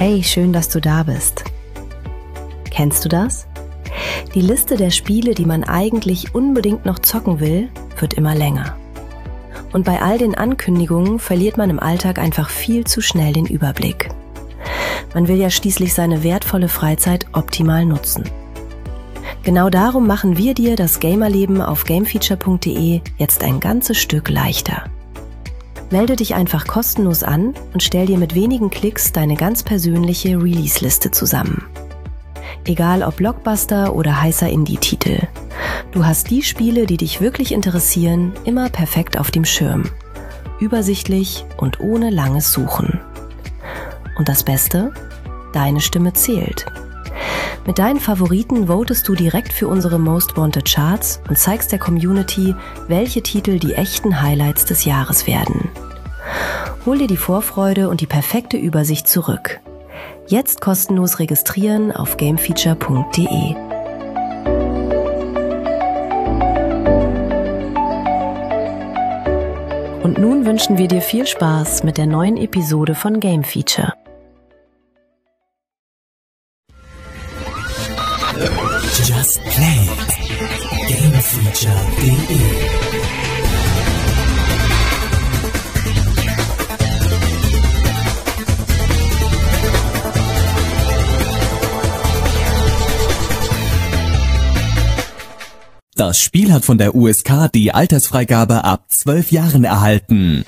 Hey, schön, dass du da bist. Kennst du das? Die Liste der Spiele, die man eigentlich unbedingt noch zocken will, wird immer länger. Und bei all den Ankündigungen verliert man im Alltag einfach viel zu schnell den Überblick. Man will ja schließlich seine wertvolle Freizeit optimal nutzen. Genau darum machen wir dir das Gamerleben auf gamefeature.de jetzt ein ganzes Stück leichter. Melde dich einfach kostenlos an und stell dir mit wenigen Klicks deine ganz persönliche Release-Liste zusammen. Egal ob Blockbuster oder heißer Indie-Titel. Du hast die Spiele, die dich wirklich interessieren, immer perfekt auf dem Schirm. Übersichtlich und ohne langes Suchen. Und das Beste? Deine Stimme zählt. Mit deinen Favoriten votest du direkt für unsere Most Wanted Charts und zeigst der Community, welche Titel die echten Highlights des Jahres werden. Hol dir die Vorfreude und die perfekte Übersicht zurück. Jetzt kostenlos registrieren auf gamefeature.de. Und nun wünschen wir dir viel Spaß mit der neuen Episode von Game Feature. Just Play Gamefeature.de. Das Spiel hat von der USK die Altersfreigabe ab 12 Jahren erhalten.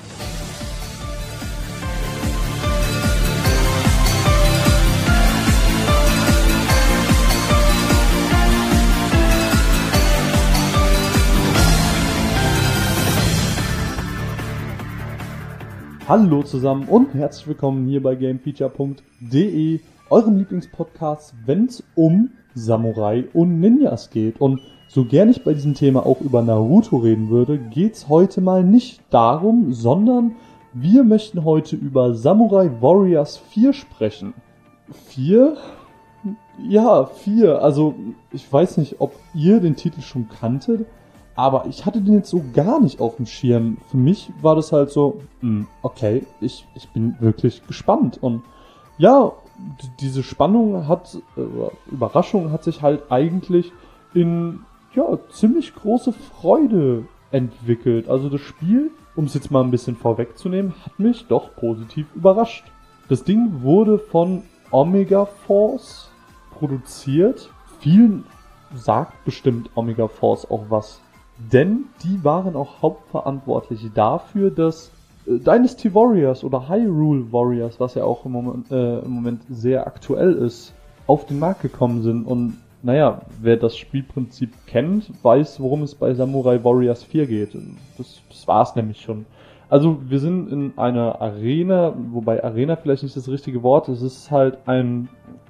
Hallo zusammen und herzlich willkommen hier bei gamefeature.de, eurem Lieblingspodcast, wenn es um Samurai und Ninjas geht. Und so gern ich bei diesem Thema auch über Naruto reden würde, geht's heute mal nicht darum, sondern wir möchten heute über Samurai Warriors 4 sprechen. 4? Ja, 4. Also ich weiß nicht, ob ihr den Titel schon kanntet, aber ich hatte den jetzt so gar nicht auf dem Schirm. Für mich war das halt so, okay, ich bin wirklich gespannt. Und ja, diese Spannung Überraschung hat sich halt eigentlich in ziemlich große Freude entwickelt. Also das Spiel, um es jetzt mal ein bisschen vorwegzunehmen, hat mich doch positiv überrascht. Das Ding wurde von Omega Force produziert. Vielen sagt bestimmt Omega Force auch was. Denn die waren auch hauptverantwortlich dafür, dass Dynasty Warriors oder Hyrule Warriors, was ja auch im Moment sehr aktuell ist, auf den Markt gekommen sind. Und naja, wer das Spielprinzip kennt, weiß, worum es bei Samurai Warriors 4 geht. Das war's nämlich schon. Also wir sind in einer Arena, wobei Arena vielleicht nicht das richtige Wort ist. Es ist halt eine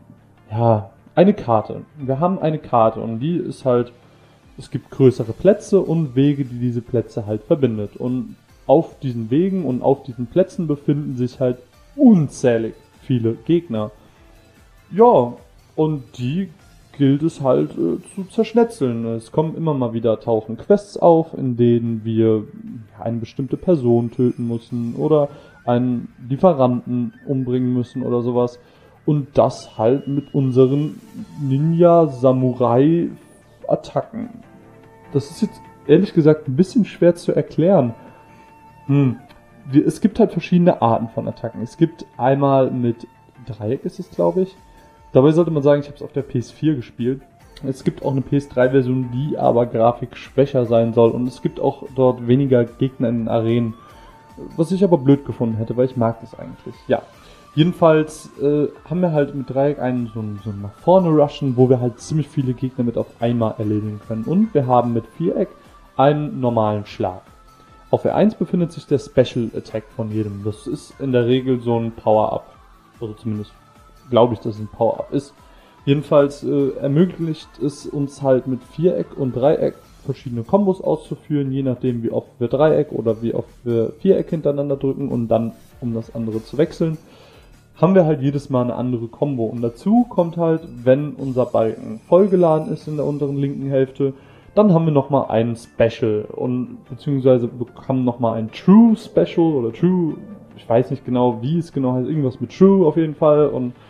Karte. Wir haben eine Karte und die ist halt, es gibt größere Plätze und Wege, die diese Plätze halt verbindet. Und auf diesen Wegen und auf diesen Plätzen befinden sich halt unzählig viele Gegner. Ja, und die gilt es halt zu zerschnetzeln. Es kommen immer mal wieder, tauchen Quests auf, in denen wir eine bestimmte Person töten müssen oder einen Lieferanten umbringen müssen oder sowas. Und das halt mit unseren Ninja-Samurai-Attacken. Das ist jetzt ehrlich gesagt ein bisschen schwer zu erklären. Es gibt halt verschiedene Arten von Attacken. Es gibt einmal mit Dreieck, ist es glaube ich. Dabei sollte man sagen, ich habe es auf der PS4 gespielt. Es gibt auch eine PS3-Version, die aber grafikschwächer sein soll. Und es gibt auch dort weniger Gegner in den Arenen. Was ich aber blöd gefunden hätte, weil ich mag das eigentlich. Ja, jedenfalls haben wir halt mit Dreieck einen so nach vorne rushen, wo wir halt ziemlich viele Gegner mit auf einmal erledigen können. Und wir haben mit Viereck einen normalen Schlag. Auf R1 befindet sich der Special Attack von jedem. Das ist in der Regel so ein Power-Up. Also zumindest glaube ich, dass es ein Power-Up ist. Jedenfalls ermöglicht es uns halt mit Viereck und Dreieck verschiedene Kombos auszuführen, je nachdem wie oft wir Dreieck oder wie oft wir Viereck hintereinander drücken und dann, um das andere zu wechseln, haben wir halt jedes Mal eine andere Combo. Und dazu kommt halt, wenn unser Balken vollgeladen ist in der unteren linken Hälfte, dann haben wir nochmal einen Special und beziehungsweise bekommen nochmal ein True Special oder True, ich weiß nicht genau, wie es genau heißt, irgendwas mit True auf jeden Fall. Und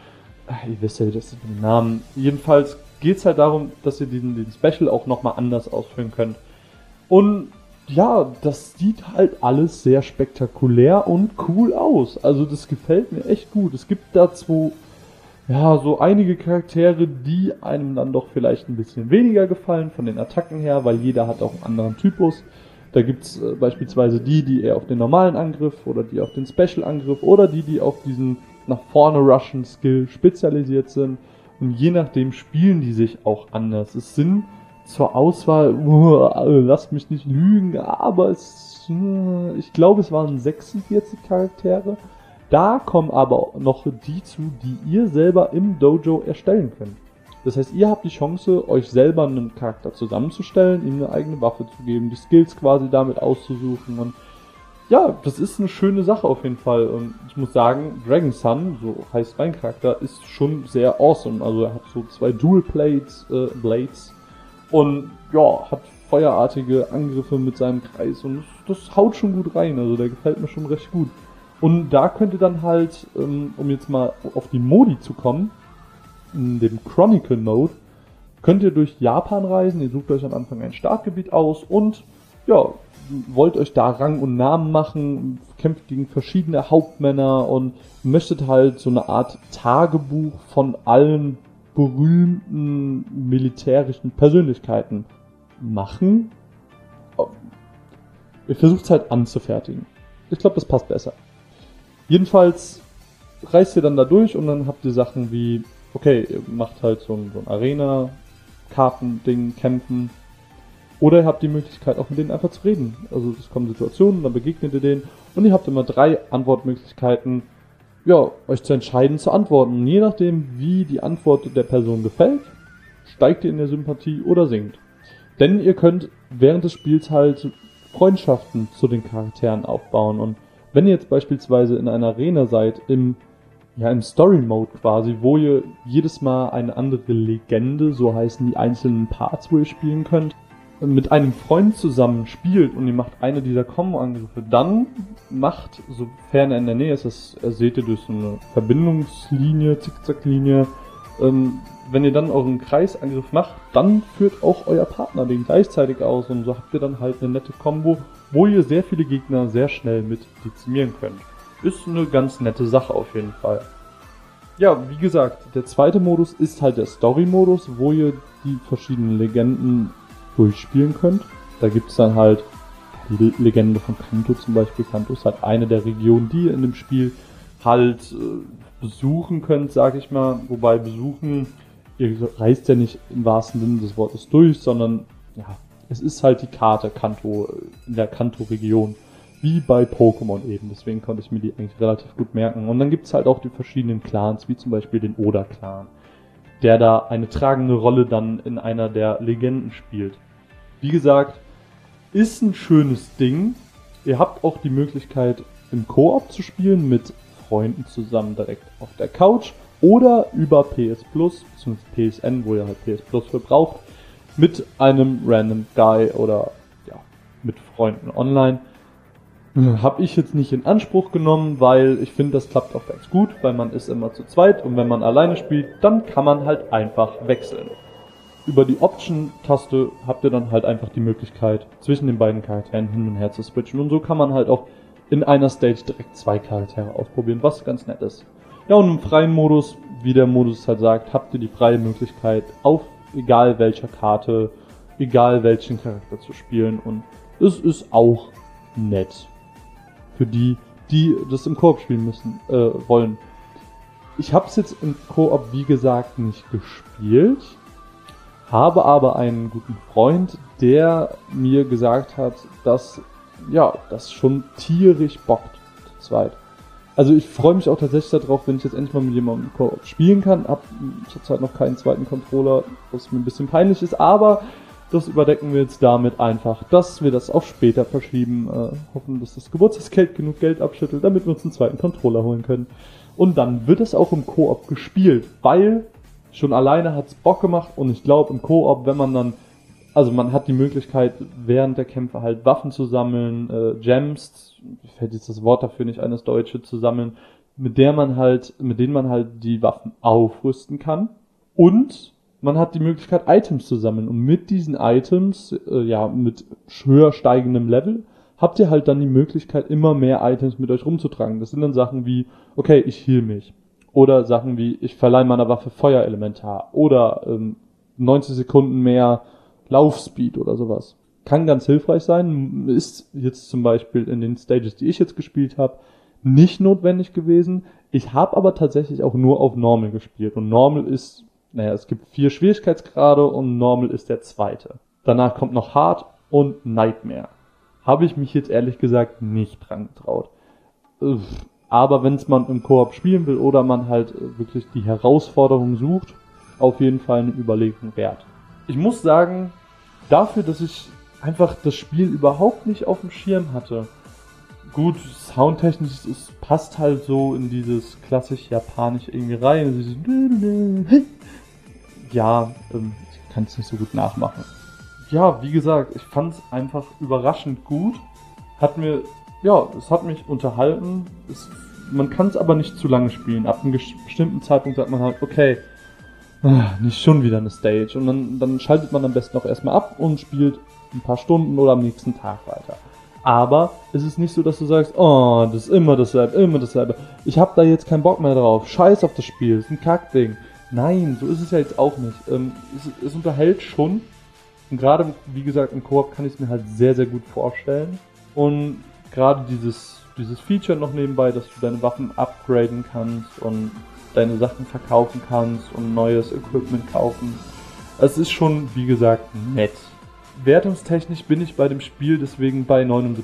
ihr wisst ja, das sind die Namen. Jedenfalls geht's halt darum, dass ihr den Special auch nochmal anders ausführen könnt. Und ja, das sieht halt alles sehr spektakulär und cool aus. Also das gefällt mir echt gut. Es gibt dazu ja so einige Charaktere, die einem dann doch vielleicht ein bisschen weniger gefallen von den Attacken her, weil jeder hat auch einen anderen Typus. Da gibt's beispielsweise die eher auf den normalen Angriff oder die auf den Special-Angriff oder die auf diesen nach vorne rushen Skill spezialisiert sind. Und je nachdem spielen die sich auch anders. Es sind zur Auswahl, lasst mich nicht lügen, aber ich glaube, es waren 46 Charaktere. Da kommen aber noch die zu, die ihr selber im Dojo erstellen könnt. Das heißt, ihr habt die Chance, euch selber einen Charakter zusammenzustellen, ihm eine eigene Waffe zu geben, die Skills quasi damit auszusuchen. Und ja, das ist eine schöne Sache auf jeden Fall. Und ich muss sagen, Dragon Sun, so heißt mein Charakter, ist schon sehr awesome. Also er hat so 2 Dual Blades und ja, hat feuerartige Angriffe mit seinem Kreis und das haut schon gut rein. Also der gefällt mir schon recht gut. Und da könnt ihr dann halt, um jetzt mal auf die Modi zu kommen, in dem Chronicle Mode, könnt ihr durch Japan reisen. Ihr sucht euch am Anfang ein Startgebiet aus und ja, wollt euch da Rang und Namen machen, kämpft gegen verschiedene Hauptmänner und möchtet halt so eine Art Tagebuch von allen berühmten militärischen Persönlichkeiten machen. Ihr versucht es halt anzufertigen. Ich glaube, das passt besser. Jedenfalls reist ihr dann da durch und dann habt ihr Sachen wie, okay, ihr macht halt so ein Arena-Karten-Ding, Kämpfen. Oder ihr habt die Möglichkeit auch mit denen einfach zu reden. Also es kommen Situationen, dann begegnet ihr denen und ihr habt immer 3 Antwortmöglichkeiten, ja, euch zu entscheiden, zu antworten. Und je nachdem, wie die Antwort der Person gefällt, steigt ihr in der Sympathie oder sinkt. Denn ihr könnt während des Spiels halt Freundschaften zu den Charakteren aufbauen. Und wenn ihr jetzt beispielsweise in einer Arena seid, im Story-Mode quasi, wo ihr jedes Mal eine andere Legende, so heißen die einzelnen Parts, wo ihr spielen könnt, mit einem Freund zusammen spielt und ihr macht eine dieser Combo-Angriffe, dann macht, sofern er in der Nähe ist, das seht ihr durch so eine Verbindungslinie, Zickzacklinie, wenn ihr dann euren Kreisangriff macht, dann führt auch euer Partner den gleichzeitig aus und so habt ihr dann halt eine nette Combo, wo ihr sehr viele Gegner sehr schnell mit dezimieren könnt. Ist eine ganz nette Sache auf jeden Fall. Ja, wie gesagt, der zweite Modus ist halt der Story-Modus, wo ihr die verschiedenen Legenden durchspielen könnt. Da gibt es dann halt die Legende von Kanto zum Beispiel. Kanto ist halt eine der Regionen, die ihr in dem Spiel halt besuchen könnt, sag ich mal. Wobei besuchen, ihr reist ja nicht im wahrsten Sinne des Wortes durch, sondern ja, es ist halt die Karte Kanto in der Kanto-Region. Wie bei Pokémon eben. Deswegen konnte ich mir die eigentlich relativ gut merken. Und dann gibt es halt auch die verschiedenen Clans, wie zum Beispiel den Oda-Clan, der da eine tragende Rolle dann in einer der Legenden spielt. Wie gesagt, ist ein schönes Ding. Ihr habt auch die Möglichkeit, im Koop zu spielen, mit Freunden zusammen direkt auf der Couch oder über PS Plus, bzw. PSN, wo ihr halt PS Plus für braucht, mit einem random Guy oder ja, mit Freunden online. Habe ich jetzt nicht in Anspruch genommen, weil ich finde, das klappt auch ganz gut, weil man ist immer zu zweit und wenn man alleine spielt, dann kann man halt einfach wechseln. Über die Option-Taste habt ihr dann halt einfach die Möglichkeit, zwischen den beiden Charakteren hin und her zu switchen. Und so kann man halt auch in einer Stage direkt 2 Charaktere ausprobieren, was ganz nett ist. Ja, und im freien Modus, wie der Modus halt sagt, habt ihr die freie Möglichkeit, auf egal welcher Karte, egal welchen Charakter zu spielen. Und es ist auch nett. Für die das im Koop spielen müssen, wollen. Ich habe es jetzt im Koop, wie gesagt, nicht gespielt. Habe aber einen guten Freund, der mir gesagt hat, dass das schon tierisch bockt zu zweit. Also ich freue mich auch tatsächlich darauf, wenn ich jetzt endlich mal mit jemandem spielen kann. Hab zurzeit noch keinen zweiten Controller, was mir ein bisschen peinlich ist, aber das überdecken wir jetzt damit einfach, dass wir das auf später verschieben. Hoffen, dass das Geburtstagsgeld genug Geld abschüttelt, damit wir uns einen zweiten Controller holen können. Und dann wird es auch im Koop gespielt, weil schon alleine hat's Bock gemacht und ich glaube im Koop, wenn man dann, also man hat die Möglichkeit, während der Kämpfe halt Waffen zu sammeln, Gems, fällt jetzt das Wort dafür nicht ein, das Deutsche, zu sammeln, mit denen man halt die Waffen aufrüsten kann. Und man hat die Möglichkeit, Items zu sammeln. Und mit diesen Items, mit höher steigendem Level, habt ihr halt dann die Möglichkeit, immer mehr Items mit euch rumzutragen. Das sind dann Sachen wie, okay, ich heal mich. Oder Sachen wie, ich verleihe meiner Waffe Feuerelementar. Oder 90 Sekunden mehr Laufspeed oder sowas. Kann ganz hilfreich sein. Ist jetzt zum Beispiel in den Stages, die ich jetzt gespielt habe, nicht notwendig gewesen. Ich habe aber tatsächlich auch nur auf Normal gespielt. Und Normal ist, es gibt 4 Schwierigkeitsgrade und Normal ist der 2. Danach kommt noch Hard und Nightmare. Habe ich mich jetzt ehrlich gesagt nicht dran getraut. Aber wenn es man im Koop spielen will oder man halt wirklich die Herausforderung sucht, auf jeden Fall eine Überlegung wert. Ich muss sagen, dafür, dass ich einfach das Spiel überhaupt nicht auf dem Schirm hatte. Gut, soundtechnisch, es passt halt so in dieses klassisch japanisch irgendwie rein. Ja, ich kann es nicht so gut nachmachen. Ja, wie gesagt, ich fand es einfach überraschend gut. Es hat mich unterhalten. Man kann es aber nicht zu lange spielen. Ab einem bestimmten Zeitpunkt sagt man halt, okay, nicht schon wieder eine Stage. Und dann schaltet man am besten auch erstmal ab und spielt ein paar Stunden oder am nächsten Tag weiter. Aber es ist nicht so, dass du sagst, oh, das ist immer dasselbe. Ich hab da jetzt keinen Bock mehr drauf. Scheiß auf das Spiel, das ist ein Kackding. Nein, so ist es ja jetzt auch nicht. Es unterhält schon. Und gerade, wie gesagt, im Koop kann ich es mir halt sehr, sehr gut vorstellen. Und gerade dieses Feature noch nebenbei, dass du deine Waffen upgraden kannst und deine Sachen verkaufen kannst und neues Equipment kaufen. Es ist schon, wie gesagt, nett. Wertungstechnisch bin ich bei dem Spiel deswegen bei 79%.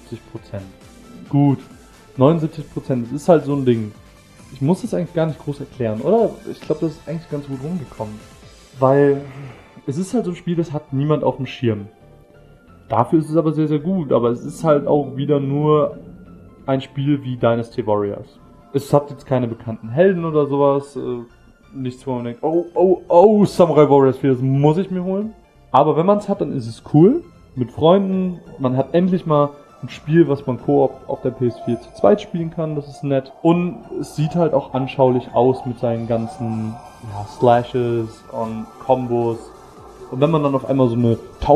Gut, 79%, das ist halt so ein Ding. Ich muss das eigentlich gar nicht groß erklären, oder? Ich glaube, das ist eigentlich ganz gut rumgekommen. Weil es ist halt so ein Spiel, das hat niemand auf dem Schirm. Dafür ist es aber sehr, sehr gut. Aber es ist halt auch wieder nur ein Spiel wie Dynasty Warriors. Es hat jetzt keine bekannten Helden oder sowas. Nichts, wo man denkt, oh, Samurai Warriors 4, das muss ich mir holen. Aber wenn man es hat, dann ist es cool. Mit Freunden. Man hat endlich mal ein Spiel, was man Koop auf der PS4 zu zweit spielen kann. Das ist nett. Und es sieht halt auch anschaulich aus mit seinen ganzen Slashes und Kombos. Und wenn man dann auf einmal so eine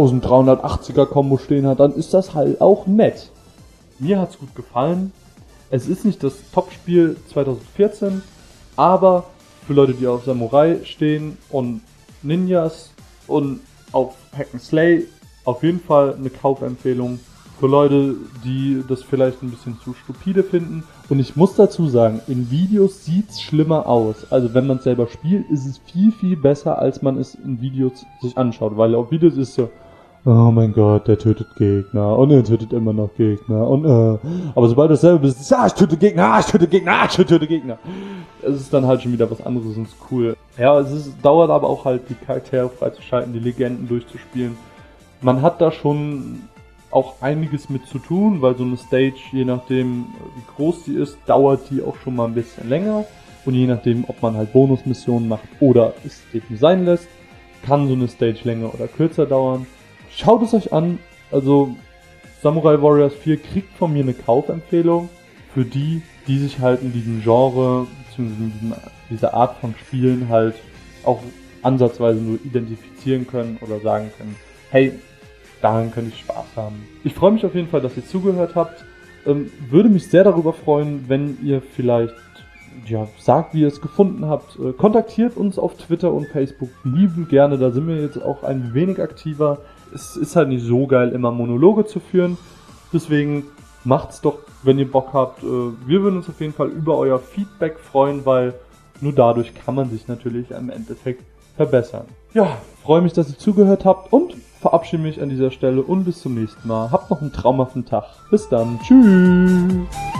1380er Kombo stehen hat, dann ist das halt auch nett. Mir hat's gut gefallen. Es ist nicht das Top-Spiel 2014, aber für Leute, die auf Samurai stehen und Ninjas und auf Hack'n'Slay, auf jeden Fall eine Kaufempfehlung. Für Leute, die das vielleicht ein bisschen zu stupide finden. Und ich muss dazu sagen, in Videos sieht's schlimmer aus. Also wenn man es selber spielt, ist es viel, viel besser, als man es in Videos sich anschaut. Weil auf Videos ist so, oh mein Gott, der tötet Gegner. Und er tötet immer noch Gegner. Und aber sobald du selber bist, ich töte Gegner, ich töte Gegner, ich töte Gegner. Es ist dann halt schon wieder was anderes und ist cool. Ja, dauert aber auch halt, die Charaktere freizuschalten, die Legenden durchzuspielen. Man hat da schon auch einiges mit zu tun, weil so eine Stage, je nachdem wie groß sie ist, dauert die auch schon mal ein bisschen länger. Und je nachdem, ob man halt Bonusmissionen macht oder es eben sein lässt, kann so eine Stage länger oder kürzer dauern. Schaut es euch an, also Samurai Warriors 4 kriegt von mir eine Kaufempfehlung für die sich halt in diesem Genre, beziehungsweise in dieser Art von Spielen halt auch ansatzweise nur identifizieren können oder sagen können, hey, daran könnte ich Spaß haben. Ich freue mich auf jeden Fall, dass ihr zugehört habt. Würde mich sehr darüber freuen, wenn ihr vielleicht sagt, wie ihr es gefunden habt. Kontaktiert uns auf Twitter und Facebook liebend gerne. Da sind wir jetzt auch ein wenig aktiver. Es ist halt nicht so geil, immer Monologe zu führen. Deswegen macht's doch, wenn ihr Bock habt. Wir würden uns auf jeden Fall über euer Feedback freuen, weil nur dadurch kann man sich natürlich im Endeffekt verbessern. Ja, freue mich, dass ihr zugehört habt und verabschiede mich an dieser Stelle und bis zum nächsten Mal. Habt noch einen traumhaften Tag. Bis dann. Tschüss.